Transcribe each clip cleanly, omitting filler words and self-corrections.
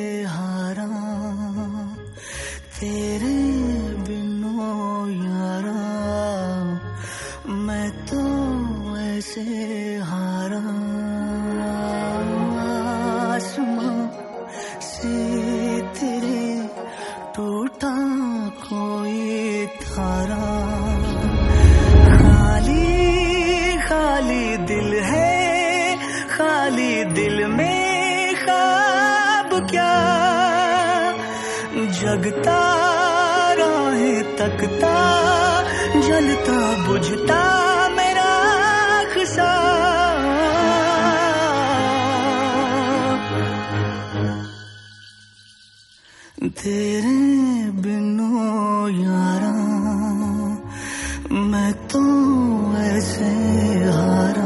हारा, तेरे बिनो यारा, मैं तो ऐसे हारा। आसमां से तेरे टूटा कोई तारा, खाली खाली दिल है, खाली दिल में ख्वाब क्या, जगता राहें तकता, जलता बुझता मेरा ख्सा। तेरे बिनो यारा, मैं तो ऐसे हारा।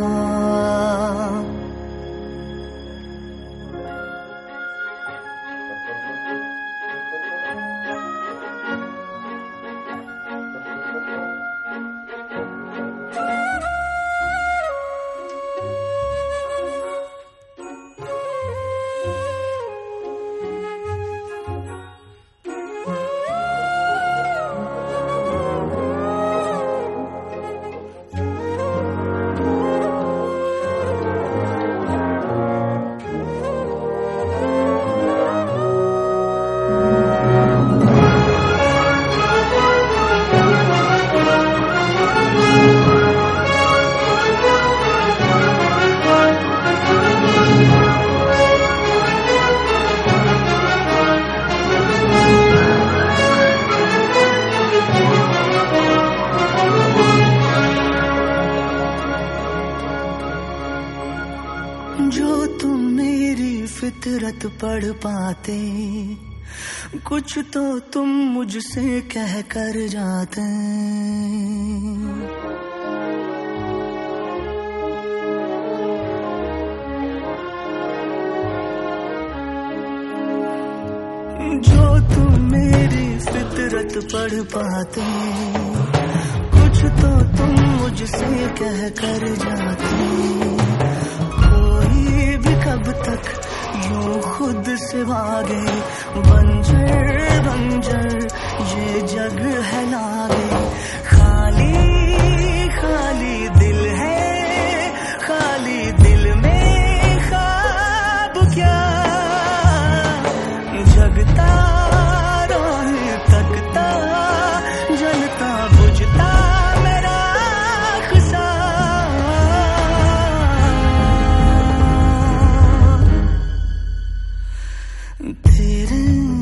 जो तुम मेरी फितरत पढ़ पाते, कुछ तो तुम मुझसे कह कर जाते। जो तुम मेरी फितरत पढ़ पाते, कुछ तो तुम मुझसे कह कर जाते। कोई भी कब तक यूं खुद से भागे, बंजर बंजर ये जग है लागे। खाली खाली दिल है, खाली दिल में ख्वाब क्या, जगता राहें तकता, जलता बुझता मेरा ख्सा। तेरे